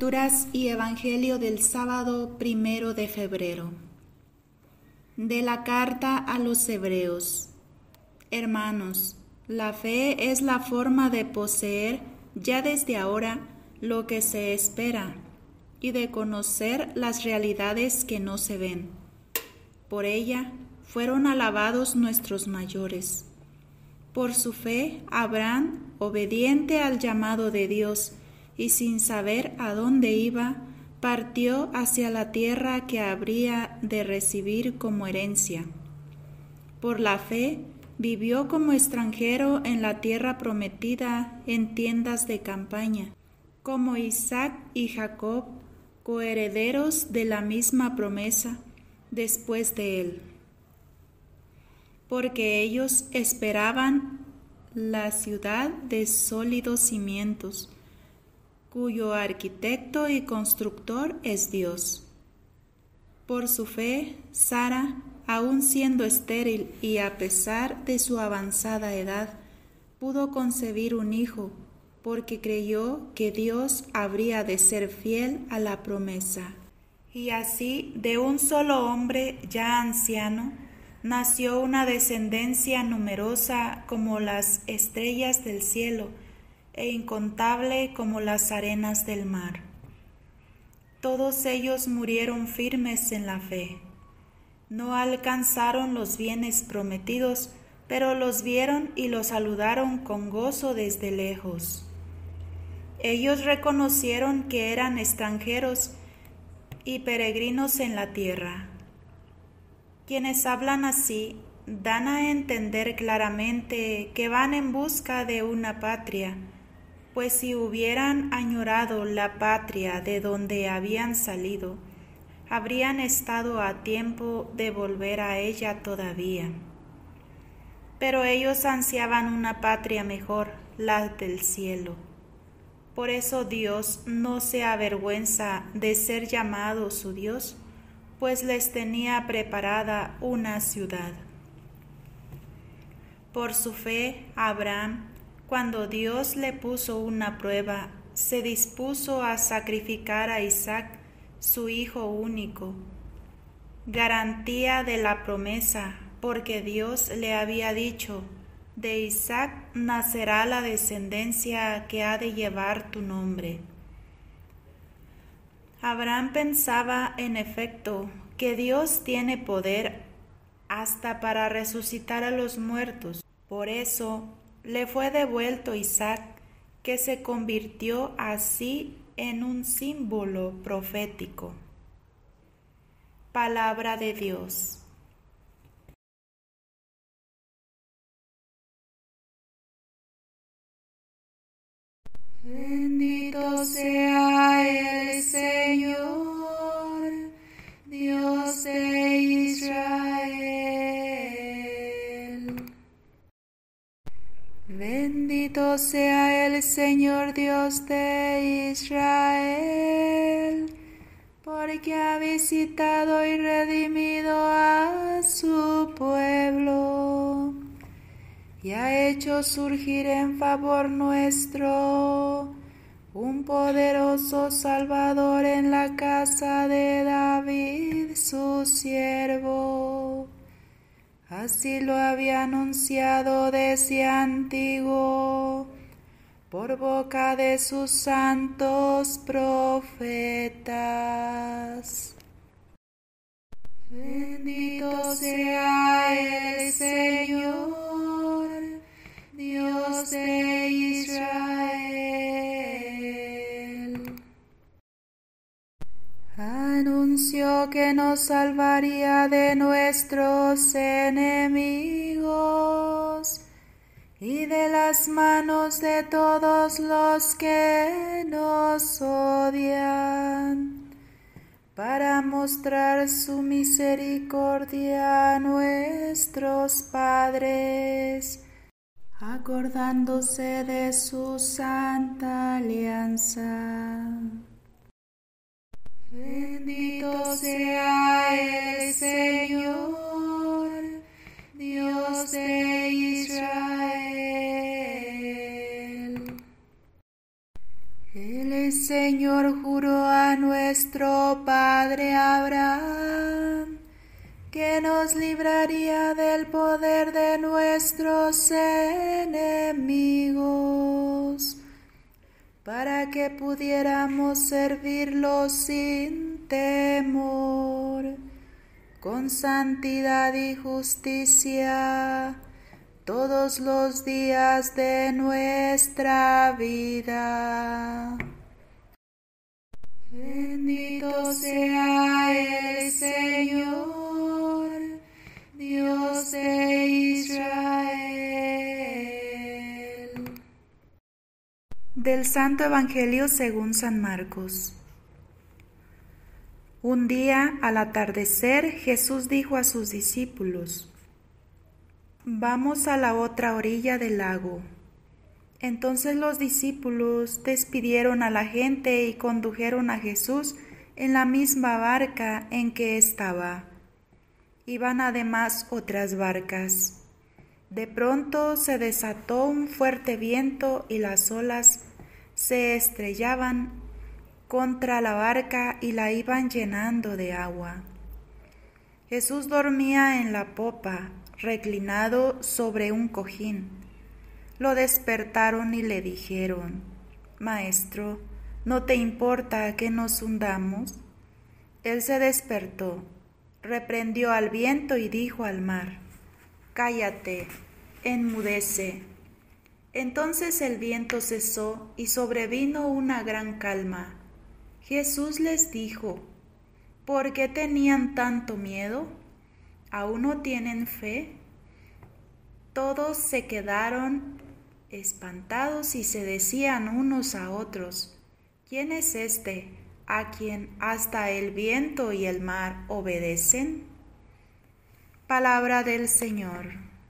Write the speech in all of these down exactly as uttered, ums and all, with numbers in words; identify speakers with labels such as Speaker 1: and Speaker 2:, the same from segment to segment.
Speaker 1: Lecturas y Evangelio del sábado primero de febrero. De la carta a los Hebreos. Hermanos, la fe es la forma de poseer ya desde ahora lo que se espera y de conocer las realidades que no se ven. Por ella fueron alabados nuestros mayores. Por su fe, Abraham, obediente al llamado de Dios y sin saber a dónde iba, partió hacia la tierra que habría de recibir como herencia. Por la fe, vivió como extranjero en la tierra prometida en tiendas de campaña, como Isaac y Jacob, coherederos de la misma promesa después de él. Porque ellos esperaban la ciudad de sólidos cimientos, cuyo arquitecto y constructor es Dios. Por su fe, Sara, aun siendo estéril y a pesar de su avanzada edad, pudo concebir un hijo, porque creyó que Dios habría de ser fiel a la promesa. Y así, de un solo hombre ya anciano, nació una descendencia numerosa como las estrellas del cielo, e incontable como las arenas del mar. Todos ellos murieron firmes en la fe. No alcanzaron los bienes prometidos, pero los vieron y los saludaron con gozo desde lejos. Ellos reconocieron que eran extranjeros y peregrinos en la tierra. Quienes hablan así dan a entender claramente que van en busca de una patria, pues si hubieran añorado la patria de donde habían salido, habrían estado a tiempo de volver a ella todavía. Pero ellos ansiaban una patria mejor, la del cielo. Por eso Dios no se avergüenza de ser llamado su Dios, pues les tenía preparada una ciudad. Por su fe, Abraham, cuando Dios le puso una prueba, se dispuso a sacrificar a Isaac, su hijo único, garantía de la promesa, porque Dios le había dicho: de Isaac nacerá la descendencia que ha de llevar tu nombre. Abraham pensaba, en efecto, que Dios tiene poder hasta para resucitar a los muertos. Por eso le fue devuelto Isaac, que se convirtió así en un símbolo profético. Palabra de Dios.
Speaker 2: Bendito sea el Señor, Dios de Israel. Bendito sea el Señor Dios de Israel, porque ha visitado y redimido a su pueblo, y ha hecho surgir en favor nuestro un poderoso Salvador en la casa de David, su siervo. Así lo había anunciado desde antiguo, por boca de sus santos profetas. Bendito sea el Señor, Dios de Israel. Anunció que nos salvaría de nuestros enemigos y de las manos de todos los que nos odian, para mostrar su misericordia a nuestros padres, acordándose de su santa alianza. Bendito sea el Señor, Dios de Israel. El Señor juró nuestro padre Abraham, que nos libraría del poder de nuestros enemigos, para que pudiéramos servirlo sin temor, con santidad y justicia, todos los días de nuestra vida. Bendito sea el Señor, Dios de Israel.
Speaker 1: Del Santo Evangelio según San Marcos. Un día, al atardecer, Jesús dijo a sus discípulos: «Vamos a la otra orilla del lago». Entonces los discípulos despidieron a la gente y condujeron a Jesús en la misma barca en que estaba. Iban además otras barcas. De pronto se desató un fuerte viento y las olas se estrellaban contra la barca y la iban llenando de agua. Jesús dormía en la popa, reclinado sobre un cojín. Lo despertaron y le dijeron: «Maestro, ¿no te importa que nos hundamos?». Él se despertó, reprendió al viento y dijo al mar: «Cállate, enmudece». Entonces el viento cesó y sobrevino una gran calma. Jesús les dijo: «¿Por qué tenían tanto miedo? ¿Aún no tienen fe?». Todos se quedaron espantados y se decían unos a otros: «¿Quién es este, a quien hasta el viento y el mar obedecen?». Palabra del Señor.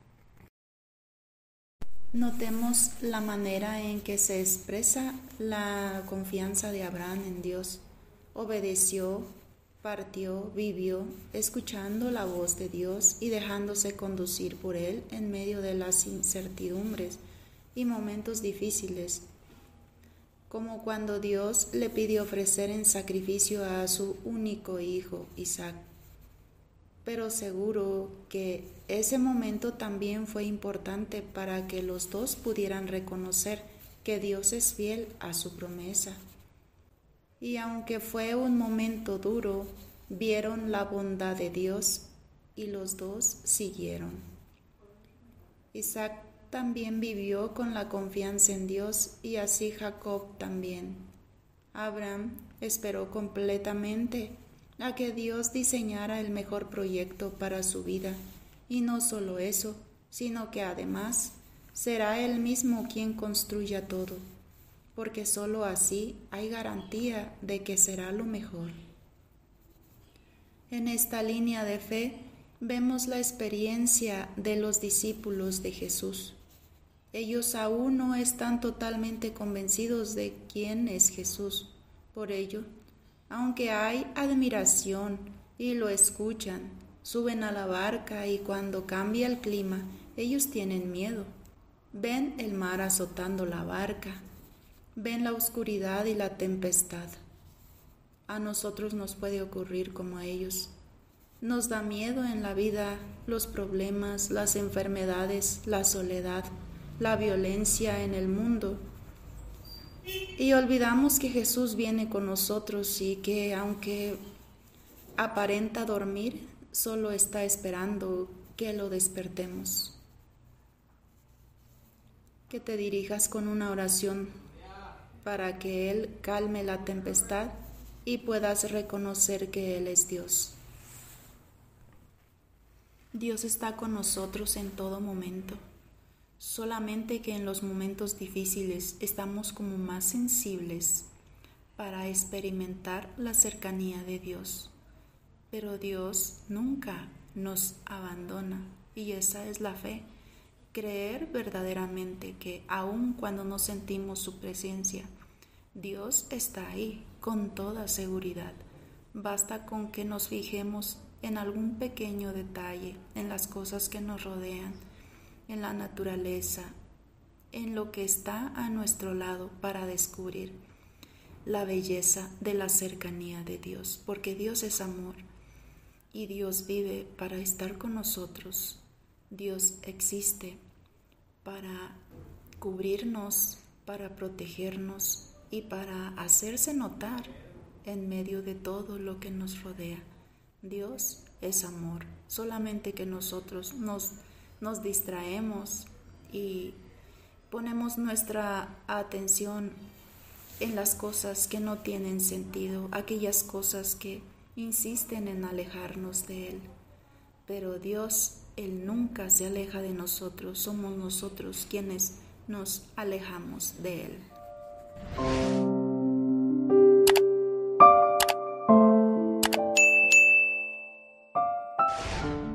Speaker 1: Notemos la manera en que se expresa la confianza de Abraham en Dios. Obedeció, partió, vivió, escuchando la voz de Dios y dejándose conducir por Él en medio de las incertidumbres y momentos difíciles, como cuando Dios le pidió ofrecer en sacrificio a su único hijo, Isaac. Pero seguro que ese momento también fue importante para que los dos pudieran reconocer que Dios es fiel a su promesa. Y aunque fue un momento duro, vieron la bondad de Dios y los dos siguieron. Isaac también vivió con la confianza en Dios y así Jacob también. Abraham esperó completamente a que Dios diseñara el mejor proyecto para su vida, y no solo eso, sino que además será Él mismo quien construya todo, porque solo así hay garantía de que será lo mejor. En esta línea de fe vemos la experiencia de los discípulos de Jesús. Ellos aún no están totalmente convencidos de quién es Jesús. Por ello, aunque hay admiración y lo escuchan, suben a la barca y cuando cambia el clima, ellos tienen miedo. Ven el mar azotando la barca, ven la oscuridad y la tempestad. A nosotros nos puede ocurrir como a ellos. Nos da miedo en la vida los problemas, las enfermedades, la soledad, la violencia en el mundo. Y olvidamos que Jesús viene con nosotros y que aunque aparenta dormir, solo está esperando que lo despertemos. Que te dirijas con una oración para que Él calme la tempestad y puedas reconocer que Él es Dios. Dios está con nosotros en todo momento. Solamente que en los momentos difíciles estamos como más sensibles para experimentar la cercanía de Dios. Pero Dios nunca nos abandona y esa es la fe. Creer verdaderamente que aun cuando no sentimos su presencia, Dios está ahí con toda seguridad. Basta con que nos fijemos en algún pequeño detalle, en las cosas que nos rodean, en la naturaleza, en lo que está a nuestro lado para descubrir la belleza de la cercanía de Dios, porque Dios es amor y Dios vive para estar con nosotros. Dios existe para cubrirnos, para protegernos y para hacerse notar en medio de todo lo que nos rodea. Dios es amor, solamente que nosotros nos, nos distraemos y ponemos nuestra atención en las cosas que no tienen sentido, aquellas cosas que insisten en alejarnos de Él. Pero Dios, Él nunca se aleja de nosotros, somos nosotros quienes nos alejamos de Él.